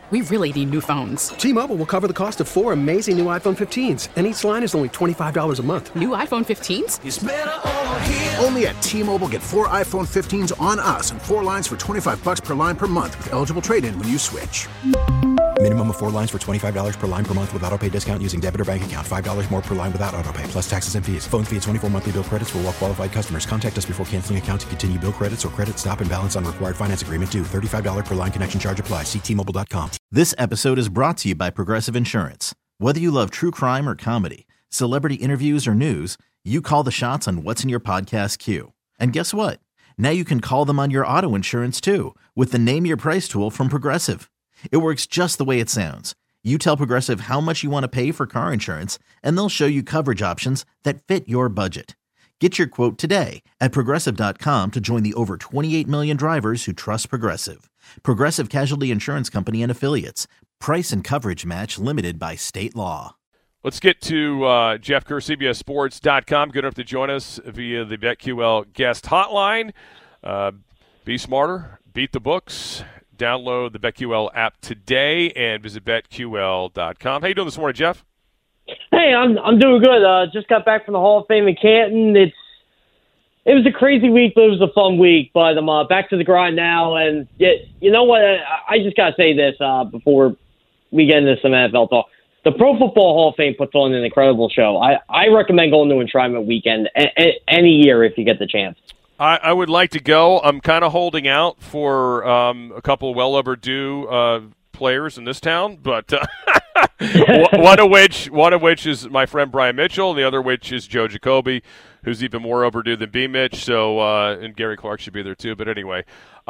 We really need new phones. T-Mobile will cover the cost of 4 amazing new iPhone 15s, and each line is only $25 a month. New iPhone 15s? It's better over here. Only at T-Mobile, get 4 iPhone 15s on us and 4 lines for $25 per line per month with eligible trade-in when you switch. Minimum of 4 lines for $25 per line per month with autopay discount using debit or bank account. $5 more per line without autopay, plus taxes and fees. Phone fee at 24 monthly bill credits for well-qualified customers. Contact us before canceling account to continue bill credits or credit stop and balance on required finance agreement due. $35 per line connection charge applies. See T-Mobile.com. This episode is brought to you by Progressive Insurance. Whether you love true crime or comedy, celebrity interviews or news, you call the shots on what's in your podcast queue. And guess what? Now you can call them on your auto insurance too with the Name Your Price tool from Progressive. It works just the way it sounds. You tell Progressive how much you want to pay for car insurance, and they'll show you coverage options that fit your budget. Get your quote today at Progressive.com to join the over 28 million drivers who trust Progressive. Progressive Casualty Insurance Company and Affiliates. Price and coverage match limited by state law. Let's get to Jeff Kerr, CBSSports.com. Good enough to join us via the BetQL guest hotline. Be smarter, beat the books. Download the BetQL app today and visit BetQL.com. How you doing this morning, Jeff? Hey, I'm doing good. Just got back from the Hall of Fame in Canton. It was a crazy week, but it was a fun week. But I'm back to the grind now, and you know what? I just gotta say this before we get into some NFL talk. The Pro Football Hall of Fame puts on an incredible show. I recommend going to Enshrinement Weekend any year if you get the chance. I would like to go. I'm kind of holding out for a couple well overdue players in this town, but one of which is my friend Brian Mitchell, and the other which is Joe Jacoby, who's even more overdue than B. Mitch. So and Gary Clark should be there too. But anyway,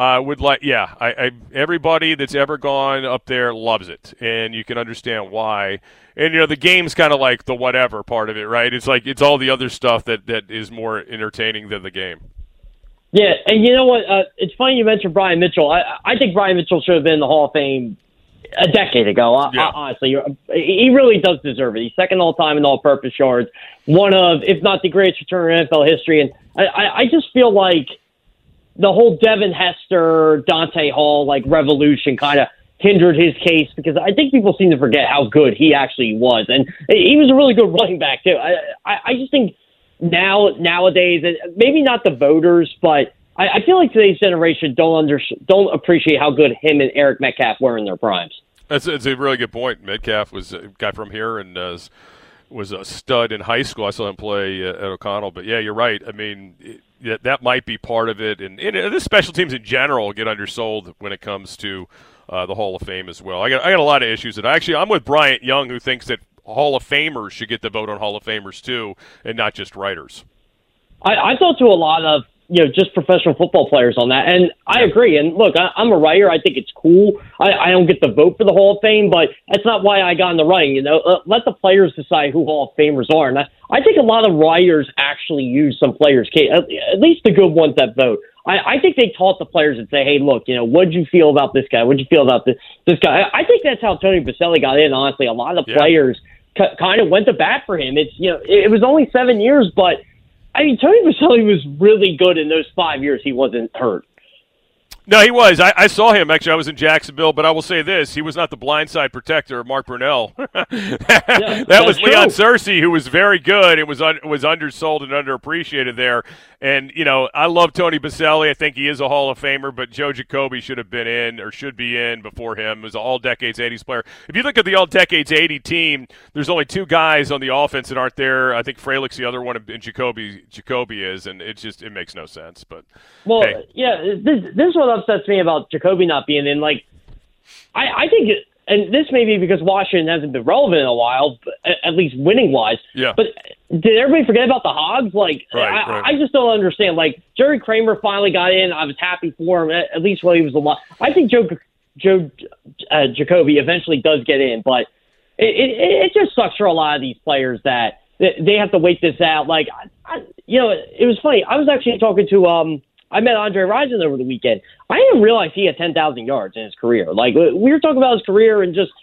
everybody that's ever gone up there loves it, and you can understand why. And the game's kind of like the whatever part of it, right? It's like it's all the other stuff that is more entertaining than the game. Yeah, and you know what? It's funny you mentioned Brian Mitchell. I think Brian Mitchell should have been in the Hall of Fame a decade ago. Honestly, he really does deserve it. He's second all-time in all-purpose yards, one of, if not the greatest returner in NFL history. And I just feel like the whole Devin Hester, Dante Hall revolution kind of hindered his case because I think people seem to forget how good he actually was. And he was a really good running back, too. I just think nowadays, maybe not the voters, but I feel like today's generation don't appreciate how good him and Eric Metcalf were in their primes. It's a really good point. Metcalf was a guy from here and was a stud in high school. I saw him play at O'Connell. But, yeah, you're right. I mean, that might be part of it. And the special teams in general get undersold when it comes to the Hall of Fame as well. I got a lot of issues. And actually, I'm with Bryant Young, who thinks that Hall of Famers should get the vote on Hall of Famers too, and not just writers. I talked to a lot of just professional football players on that, and I agree. And look, I'm a writer. I think it's cool. I don't get the vote for the Hall of Fame, but that's not why I got in the writing. Let the players decide who Hall of Famers are. And I think a lot of writers actually use some players' case, at least the good ones that vote. I think they taught the players and say, hey, look, what'd you feel about this guy? What'd you feel about this guy? I think that's how Tony Baselli got in, honestly. A lot of the players kind of went to bat for him. It's it was only 7 years, but I mean, Tony Baselli was really good in those 5 years he wasn't hurt. No, he was. I saw him. Actually, I was in Jacksonville, but I will say this. He was not the blindside protector of Mark Brunell. that was Leon Searcy, who was very good. It was undersold and underappreciated there. And, I love Tony Baselli. I think he is a Hall of Famer, but Joe Jacoby should have been in or should be in before him. He was an All-Decades 80s player. If you look at the All-Decades 80 team, there's only two guys on the offense that aren't there. I think Freilic's the other one, and Jacoby is, and it makes no sense. But well, hey. Yeah, this is what upsets me about Jacoby not being in. I think and this may be because Washington hasn't been relevant in a while, at least winning-wise. Yeah. But did everybody forget about the Hogs? I just don't understand. Jerry Kramer finally got in. I was happy for him, at least while he was alive. I think Joe Jacoby eventually does get in, but it just sucks for a lot of these players that they have to wait this out. It was funny. I was actually talking to I met Andre Rison over the weekend. I didn't realize he had 10,000 yards in his career. We were talking about his career and just,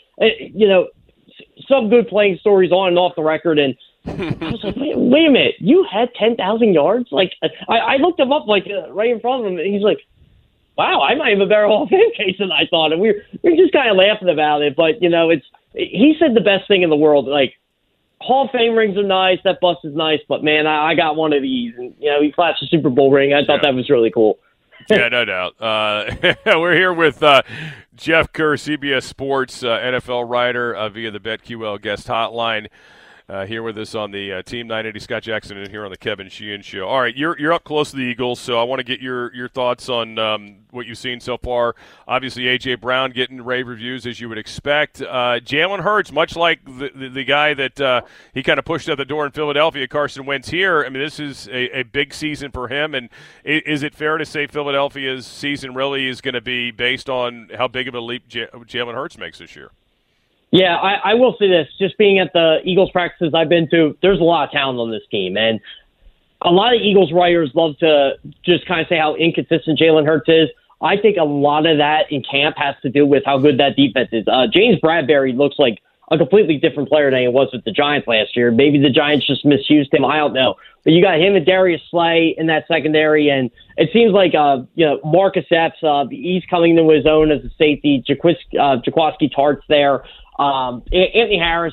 some good playing stories on and off the record. And I was like, wait a minute, you had 10,000 yards? I looked him up right in front of him, and he's like, wow, I might have a better Hall of Fame case than I thought. And we were just kind of laughing about it. But, he said the best thing in the world, like, Hall of Fame rings are nice, that bust is nice, but, man, I got one of these. And, he flashed a Super Bowl ring. I thought that was really cool. Yeah, no doubt. We're here with Jeff Kerr, CBS Sports NFL writer via the BetQL guest hotline. Here with us on the Team 980, Scott Jackson, and here on the Kevin Sheehan Show. All right, you're up close to the Eagles, so I want to get your thoughts on what you've seen so far. Obviously, A.J. Brown getting rave reviews, as you would expect. Jalen Hurts, much like the guy that he kind of pushed out the door in Philadelphia, Carson Wentz here. I mean, this is a big season for him, and is it fair to say Philadelphia's season really is going to be based on how big of a leap Jalen Hurts makes this year? Yeah, I will say this. Just being at the Eagles practices I've been to, there's a lot of talent on this team. And a lot of Eagles writers love to just kind of say how inconsistent Jalen Hurts is. I think a lot of that in camp has to do with how good that defense is. James Bradbury looks like a completely different player than he was with the Giants last year. Maybe the Giants just misused him. I don't know. But you got him and Darius Slay in that secondary, and it seems like Marcus Epps, he's coming into his own as a safety. Jaquiski Tartt's there. Anthony Harris,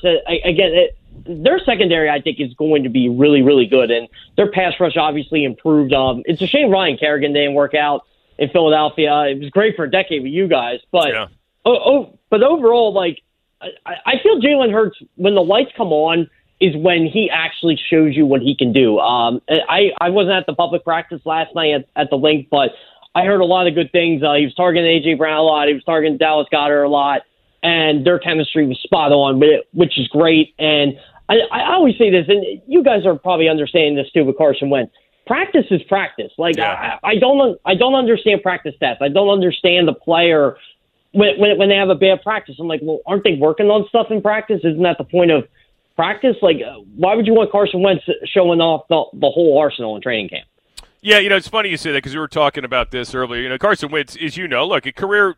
their secondary, I think, is going to be really, really good, and their pass rush obviously improved. It's a shame Ryan Kerrigan didn't work out in Philadelphia. It was great for a decade with you guys, but but overall, like, I feel Jalen Hurts, when the lights come on, is when he actually shows you what he can do. I wasn't at the public practice last night at the Link, but I heard a lot of good things. He was targeting A.J. Brown a lot. He was targeting Dallas Goedert a lot. And their chemistry was spot on, which is great. And I always say this, and you guys are probably understanding this too with Carson Wentz. Practice is practice. Like, I don't understand practice stats. I don't understand the player when they have a bad practice. I'm like, well, aren't they working on stuff in practice? Isn't that the point of practice? Like, why would you want Carson Wentz showing off the whole arsenal in training camp? Yeah, it's funny you say that because we were talking about this earlier. Carson Wentz is, look, a career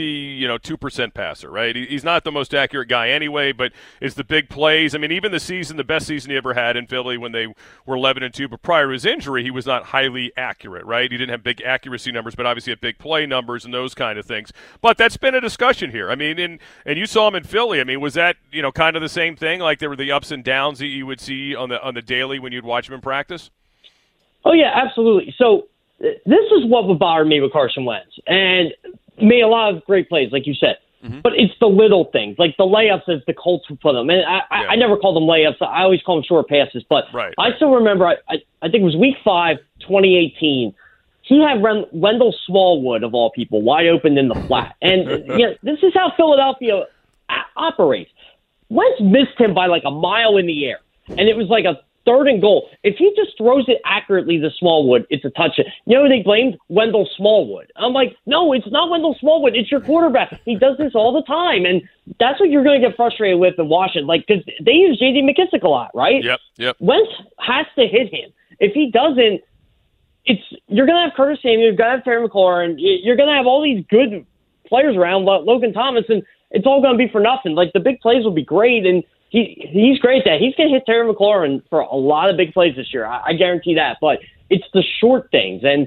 2% passer, right? He's not the most accurate guy anyway, but it's the big plays. I mean, even the best season he ever had in Philly when they were 11-2, but prior to his injury, he was not highly accurate, right? He didn't have big accuracy numbers, but obviously had big play numbers and those kind of things. But that's been a discussion here. I mean, and you saw him in Philly. I mean, was that, kind of the same thing? Like there were the ups and downs that you would see on the daily when you'd watch him in practice? Oh, yeah, absolutely. So this is what would bother me with Carson Wentz. And made a lot of great plays, like you said. Mm-hmm. But it's the little things, like the layups as the Colts would put them. And I never call them layups. I always call them short passes. But I still remember, I think it was Week 5, 2018, he had Wendell Smallwood, of all people, wide open in the flat. And this is how Philadelphia operates. Wentz missed him by like a mile in the air. And it was like a 3rd and goal. If he just throws it accurately to Smallwood, it's a touchdown. They blamed Wendell Smallwood. I'm like, no, it's not Wendell Smallwood. It's your quarterback. He does this all the time, and that's what you're going to get frustrated with in Washington. Like, because they use J.D. McKissic a lot, right? Yep. Wentz has to hit him. If he doesn't, you're going to have Curtis Samuel, you're going to have Terry McLaurin, you're going to have all these good players around, Logan Thomas, and it's all going to be for nothing. Like, the big plays will be great, and He's great at that. He's going to hit Terry McLaurin for a lot of big plays this year. I guarantee that. But it's the short things. And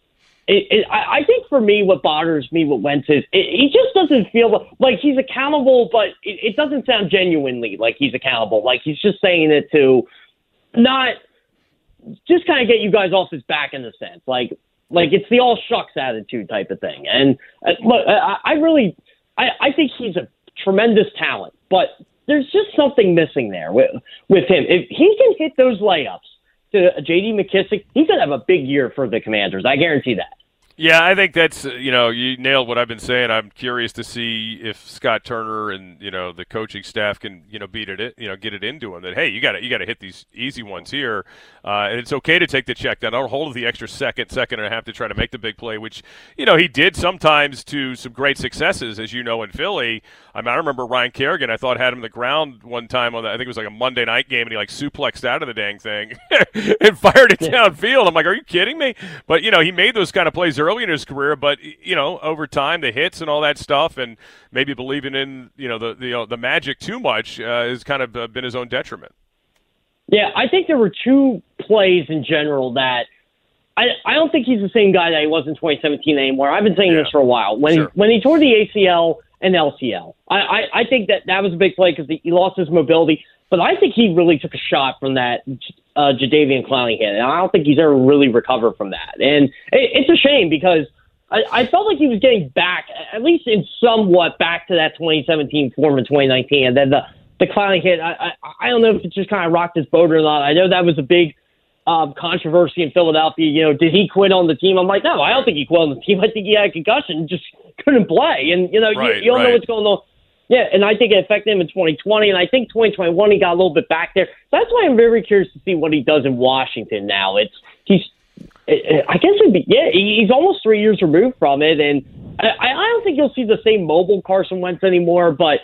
I think for me, what bothers me with Wentz is he just doesn't feel like he's accountable, but it doesn't sound genuinely like he's accountable. Like he's just saying it to not just kind of get you guys off his back in a sense. Like it's the all shucks attitude type of thing. And look, I think he's a tremendous talent, but there's just something missing there with him. If he can hit those layups to J.D. McKissic, he's going to have a big year for the Commanders. I guarantee that. Yeah, I think that's, you nailed what I've been saying. I'm curious to see if Scott Turner and, the coaching staff can, get it into him that, hey, you got to hit these easy ones here. And it's okay to take the check down. Don't hold the extra second and a half to try to make the big play, which, he did sometimes to some great successes, as you know, in Philly. I mean, I remember Ryan Kerrigan, I thought, had him on the ground one time I think it was like a Monday night game, and he suplexed out of the dang thing and fired it downfield. I'm like, are you kidding me? But, he made those kind of plays early in his career, but over time, the hits and all that stuff, and maybe believing in the magic too much has kind of been his own detriment. Yeah, I think there were 2 plays in general that I don't think he's the same guy that he was in 2017 anymore. I've been saying this for a while. When he tore the ACL and LCL, I think that was a big play because he lost his mobility. But I think he really took a shot from that Jadeveon Clowney hit, and I don't think he's ever really recovered from that. And it's a shame because I felt like he was getting back, at least in somewhat, back to that 2017 form in 2019. And then the Clowney hit, I don't know if it just kind of rocked his boat or not. I know that was a big controversy in Philadelphia. Did he quit on the team? I'm like, no, I don't think he quit on the team. I think he had a concussion, just couldn't play. And, you don't know what's going on. Yeah, and I think it affected him in 2020, and I think 2021 he got a little bit back there. That's why I'm very curious to see what he does in Washington now. I guess he's almost 3 years removed from it, and I don't think you'll see the same mobile Carson Wentz anymore. But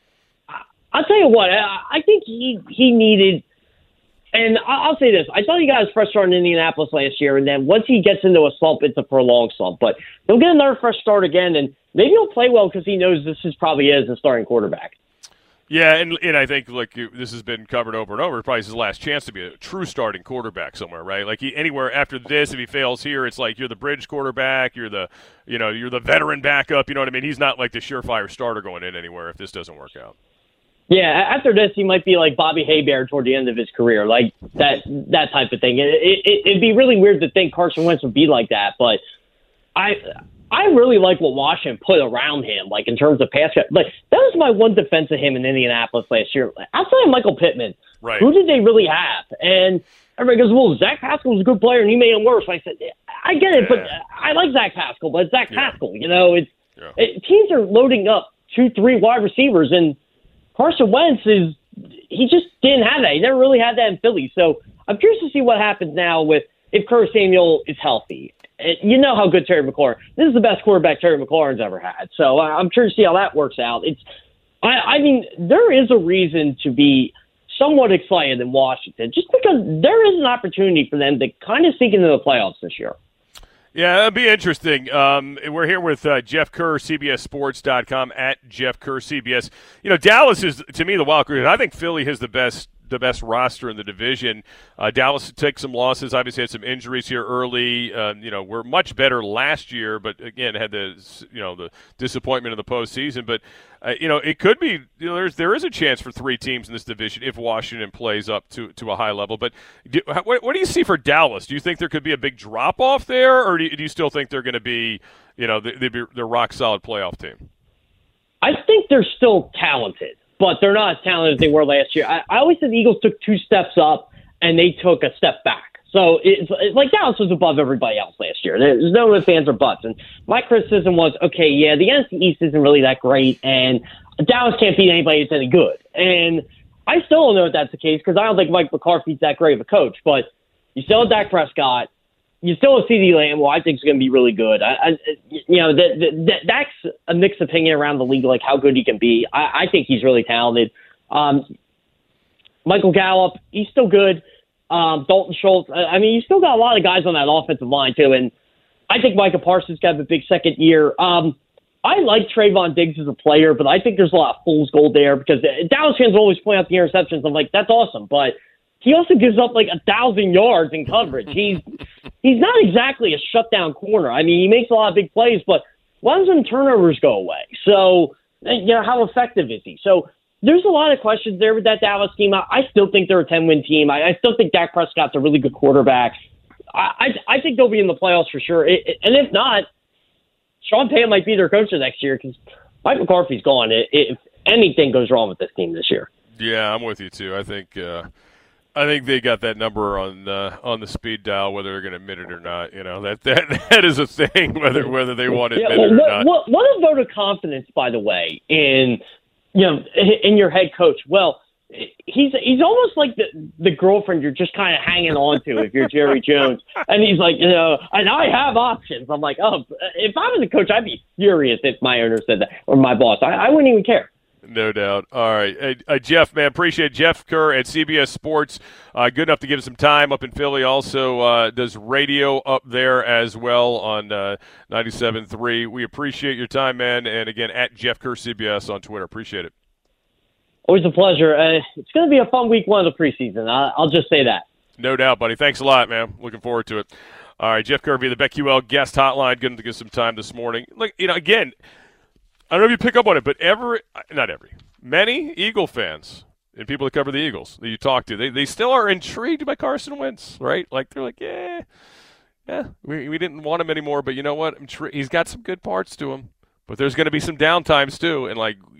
I'll tell you what, I think he needed. And I'll say this. I thought he got his fresh start in Indianapolis last year, and then once he gets into a slump, it's a prolonged slump. But he'll get another fresh start again, and maybe he'll play well because he knows this probably is a starting quarterback. Yeah, and I think this has been covered over and over. Probably his last chance to be a true starting quarterback somewhere, right? Like anywhere after this, if he fails here, it's like you're the bridge quarterback, you're the veteran backup. You know what I mean? He's not like the surefire starter going in anywhere if this doesn't work out. Yeah, after this, he might be like Bobby Hebert toward the end of his career, like that type of thing. It'd be really weird to think Carson Wentz would be like that, but I really like what Washington put around him, like in terms of pass catch. Like that was my one defense of him in Indianapolis last year. Outside of Michael Pittman, right? Who did they really have? And everybody goes, "Well, Zach Pascal's a good player, and he made him worse." I said, "I get it, but I like Zach Pascal, but it's Zach Pascal. Teams are loading up 2-3 wide receivers and." Carson Wentz he just didn't have that. He never really had that in Philly. So I'm curious to see what happens now if Curtis Samuel is healthy. You know how good Terry McLaurin. This is the best quarterback Terry McLaurin's ever had. So I'm curious to see how that works out. I mean, there is a reason to be somewhat excited in Washington, just because there is an opportunity for them to kind of sneak into the playoffs this year. Yeah, that'd be interesting. We're here with Jeff Kerr, CBSSports.com, at Jeff Kerr, CBS. Dallas is, to me, the wild card. I think Philly has the best roster in the division. Dallas took some losses, obviously had some injuries here early. Were much better last year, but again had the disappointment of the postseason. But it could be there is a chance for 3 teams in this division if Washington plays up to a high level. But what do you see for Dallas? Do you think there could be a big drop off there, or do you still think they're going to be they're rock solid playoff team? I think they're still talented. But they're not as talented as they were last year. I always said the Eagles took 2 steps up, and they took a step back. So it's like Dallas was above everybody else last year. There's no ifs, ands, or buts. And my criticism was, the NFC East isn't really that great, and Dallas can't beat anybody that's any good. And I still don't know if that's the case because I don't think Mike McCarthy's that great of a coach. But you still have Dak Prescott. You still have CeeDee Lamb, who I think is going to be really good. That's a mixed opinion around the league, like how good he can be. I think he's really talented. Michael Gallup, he's still good. Dalton Schultz. You still got a lot of guys on that offensive line, too. And I think Micah Parsons got a big second year. I like Trayvon Diggs as a player, but I think there's a lot of fool's gold there because Dallas fans always point out the interceptions. I'm like, that's awesome. But he also gives up like 1,000 yards in coverage. He's not exactly a shutdown corner. He makes a lot of big plays, but why doesn't turnovers go away? So, how effective is he? So there's a lot of questions there with that Dallas team. I still think they're a 10-win team. I still think Dak Prescott's a really good quarterback. I think they'll be in the playoffs for sure. And if not, Sean Payton might be their coach next year because Mike McCarthy's gone. If anything goes wrong with this team this year. Yeah, I'm with you too. I think they got that number on the speed dial, whether they're going to admit it or not. That is a thing, whether they want to admit it or not. What a vote of confidence, by the way, in your head coach. Well, he's almost like the girlfriend you're just kind of hanging on to if you're Jerry Jones, and he's like, and I have options. I'm like, if I was a coach, I'd be furious if my owner said that or my boss. I wouldn't even care. No doubt. All right. Hey, Jeff, man, appreciate it. Jeff Kerr at CBS Sports. Good enough to give us some time up in Philly. Also does radio up there as well on 97.3. We appreciate your time, man. And, again, at Jeff Kerr CBS on Twitter. Appreciate it. Always a pleasure. It's going to be a fun week 1 of the preseason. I'll just say that. No doubt, buddy. Thanks a lot, man. Looking forward to it. All right, Jeff Kirby, the BetQL guest hotline, going to give some time this morning. Look, again, I don't know if you pick up on it, but many Eagle fans and people that cover the Eagles that you talk to, they still are intrigued by Carson Wentz, right? Like, they're like, yeah, we didn't want him anymore, but you know what? He's got some good parts to him, but there's going to be some downtimes too, and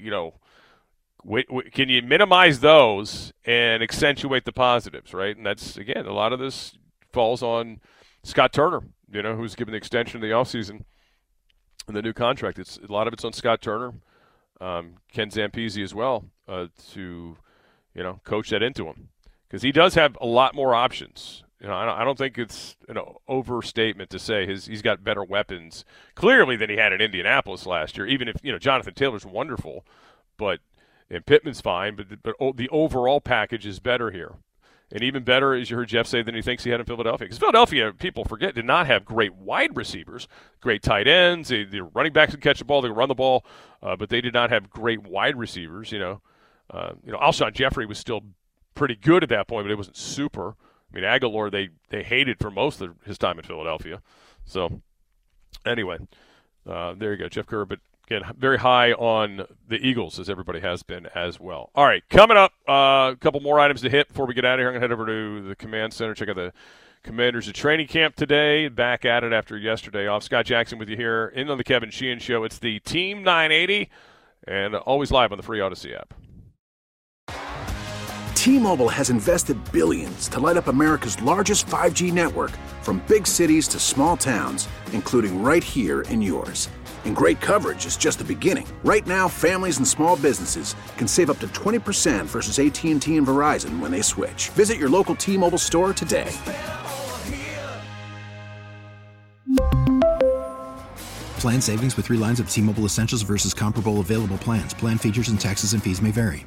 can you minimize those and accentuate the positives, right? And that's, again, a lot of this falls on Scott Turner, who's given the extension of the offseason and the new contract. A lot of it's on Scott Turner, Ken Zampese as well, to coach that into him, because he does have a lot more options. I don't think it's an overstatement to say he's got better weapons clearly than he had in Indianapolis last year. Even if Jonathan Taylor's wonderful, and Pittman's fine, but the overall package is better here. And even better, as you heard Jeff say, than he thinks he had in Philadelphia. Because Philadelphia, people forget, did not have great wide receivers, great tight ends. The running backs could catch the ball, they could run the ball, but they did not have great wide receivers. Alshon Jeffrey was still pretty good at that point, but it wasn't super. I mean, Aguilar, they hated for most of his time in Philadelphia. So, anyway, there you go, Jeff Kerr. But again, very high on the Eagles, as everybody has been as well. All right, coming up, a couple more items to hit before we get out of here. I'm going to head over to the command center, check out the Commanders at training camp today, back at it after yesterday off. Scott Jackson with you here in on the Kevin Sheehan Show. It's the Team 980, and always live on the free Odyssey app. T-Mobile has invested billions to light up America's largest 5G network, from big cities to small towns, including right here in yours. And great coverage is just the beginning. Right now, families and small businesses can save up to 20% versus AT&T and Verizon when they switch. Visit your local T-Mobile store today. Plan savings with 3 lines of T-Mobile Essentials versus comparable available plans. Plan features and taxes and fees may vary.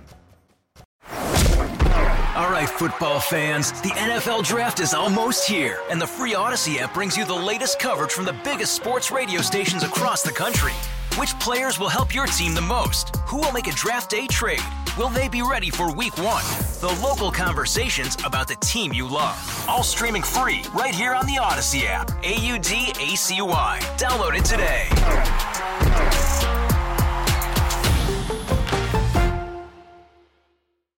All right, football fans, the NFL Draft is almost here, and the free Odyssey app brings you the latest coverage from the biggest sports radio stations across the country. Which players will help your team the most? Who will make a draft day trade? Will they be ready for Week 1? The local conversations about the team you love. All streaming free right here on the Odyssey app. AUDACY. Download it today.